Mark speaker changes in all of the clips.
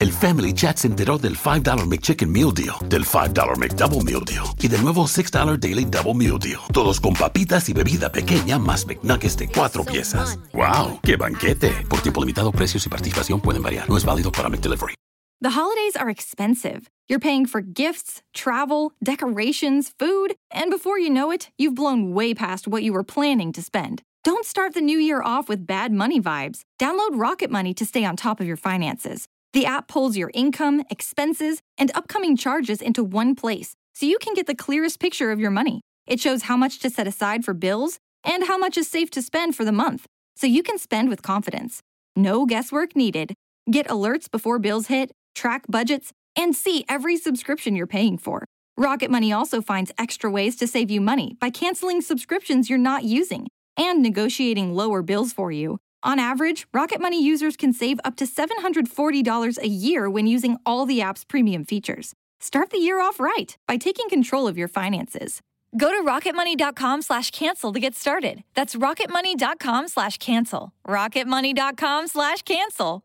Speaker 1: El Family Chat se enteró del $5 McChicken Meal Deal, del $5 McDouble Meal Deal y del nuevo $6 Daily Double Meal Deal. Todos con papitas y bebida pequeña más McNuggets de 4 piezas. ¡Wow! ¡Qué banquete! Por tiempo limitado, precios y participación pueden variar. No es válido para McDelivery.
Speaker 2: The holidays are expensive. You're paying for gifts, travel, decorations, food, and before you know it, you've blown way past what you were planning to spend. Don't start the new year off with bad money vibes. Download Rocket Money to stay on top of your finances. The app pulls your income, expenses, and upcoming charges into one place, so you can get the clearest picture of your money. It shows how much to set aside for bills and how much is safe to spend for the month, so you can spend with confidence. No guesswork needed. Get alerts before bills hit, track budgets, and see every subscription you're paying for. Rocket Money also finds extra ways to save you money by canceling subscriptions you're not using and negotiating lower bills for you. On average, Rocket Money users can save up to $740 a year when using all the app's premium features. Start the year off right by taking control of your finances. Go to rocketmoney.com/cancel to get started. That's rocketmoney.com/cancel. rocketmoney.com/cancel.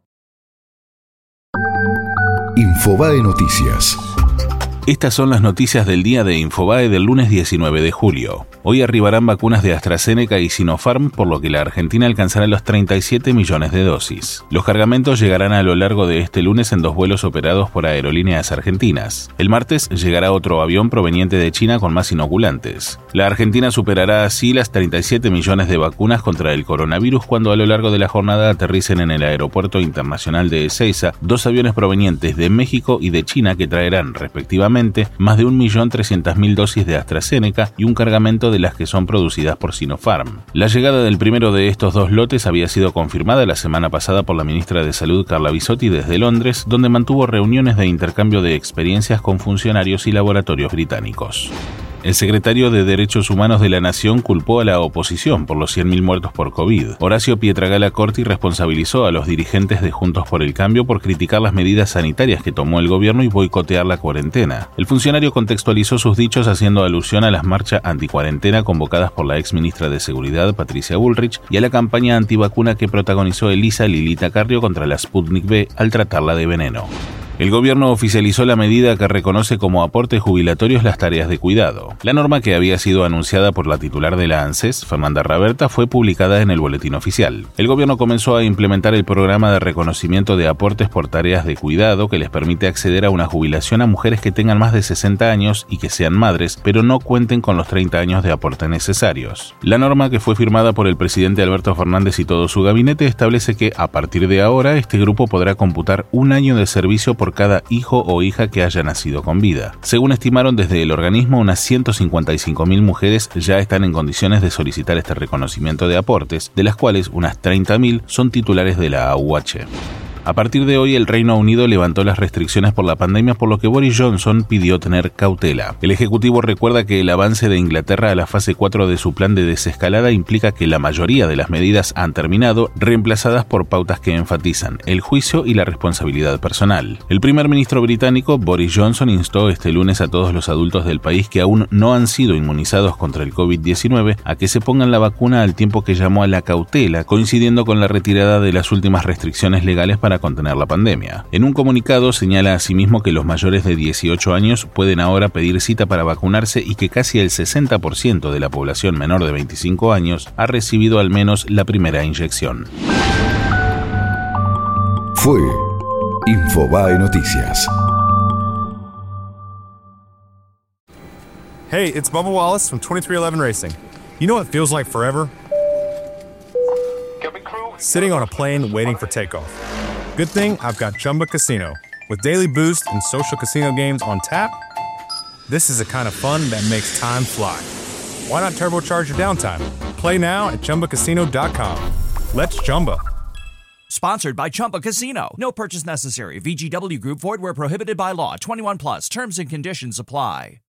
Speaker 3: Infobae Noticias.
Speaker 4: Estas son las noticias del día de Infobae del lunes 19 de julio. Hoy arribarán vacunas de AstraZeneca y Sinopharm, por lo que la Argentina alcanzará los 37 millones de dosis. Los cargamentos llegarán a lo largo de este lunes en 2 vuelos operados por aerolíneas argentinas. El martes llegará otro avión proveniente de China con más inoculantes. La Argentina superará así las 37 millones de vacunas contra el coronavirus cuando a lo largo de la jornada aterricen en el Aeropuerto Internacional de Ezeiza 2 aviones provenientes de México y de China que traerán, respectivamente, más de 1.300.000 dosis de AstraZeneca y un cargamento de las que son producidas por Sinopharm. La llegada del primero de estos 2 lotes había sido confirmada la semana pasada por la ministra de Salud Carla Bisotti desde Londres, donde mantuvo reuniones de intercambio de experiencias con funcionarios y laboratorios británicos. El secretario de Derechos Humanos de la Nación culpó a la oposición por los 100.000 muertos por COVID. Horacio Pietragala Corti responsabilizó a los dirigentes de Juntos por el Cambio por criticar las medidas sanitarias que tomó el gobierno y boicotear la cuarentena. El funcionario contextualizó sus dichos haciendo alusión a las marchas anticuarentena convocadas por la ex ministra de Seguridad, Patricia Bullrich, y a la campaña antivacuna que protagonizó Elisa Lilita Carrió contra la Sputnik V al tratarla de veneno. El gobierno oficializó la medida que reconoce como aportes jubilatorios las tareas de cuidado. La norma, que había sido anunciada por la titular de la ANSES, Fernanda Raberta, fue publicada en el Boletín Oficial. El gobierno comenzó a implementar el programa de reconocimiento de aportes por tareas de cuidado que les permite acceder a una jubilación a mujeres que tengan más de 60 años y que sean madres, pero no cuenten con los 30 años de aporte necesarios. La norma, que fue firmada por el presidente Alberto Fernández y todo su gabinete, establece que, a partir de ahora, este grupo podrá computar 1 año de servicio por cada hijo o hija que haya nacido con vida. Según estimaron desde el organismo, unas 155.000 mujeres ya están en condiciones de solicitar este reconocimiento de aportes, de las cuales unas 30.000 son titulares de la AUH. A partir de hoy, el Reino Unido levantó las restricciones por la pandemia, por lo que Boris Johnson pidió tener cautela. El Ejecutivo recuerda que el avance de Inglaterra a la fase 4 de su plan de desescalada implica que la mayoría de las medidas han terminado, reemplazadas por pautas que enfatizan el juicio y la responsabilidad personal. El primer ministro británico, Boris Johnson, instó este lunes a todos los adultos del país que aún no han sido inmunizados contra el COVID-19 a que se pongan la vacuna, al tiempo que llamó a la cautela, coincidiendo con la retirada de las últimas restricciones legales para contener la pandemia. En un comunicado señala asimismo que los mayores de 18 años pueden ahora pedir cita para vacunarse y que casi el 60% de la población menor de 25 años ha recibido al menos la primera inyección.
Speaker 3: Fue Infobae Noticias.
Speaker 5: Hey, it's Bubba Wallace from 2311 Racing. You know what feels like forever? Sitting on a plane waiting for takeoff. Good thing I've got Chumba Casino. With daily boost and social casino games on tap, this is the kind of fun that makes time fly. Why not turbocharge your downtime? Play now at ChumbaCasino.com. Let's Chumba.
Speaker 6: Sponsored by Chumba Casino. No purchase necessary. VGW Group. Void where prohibited by law. 21 plus. Terms and conditions apply.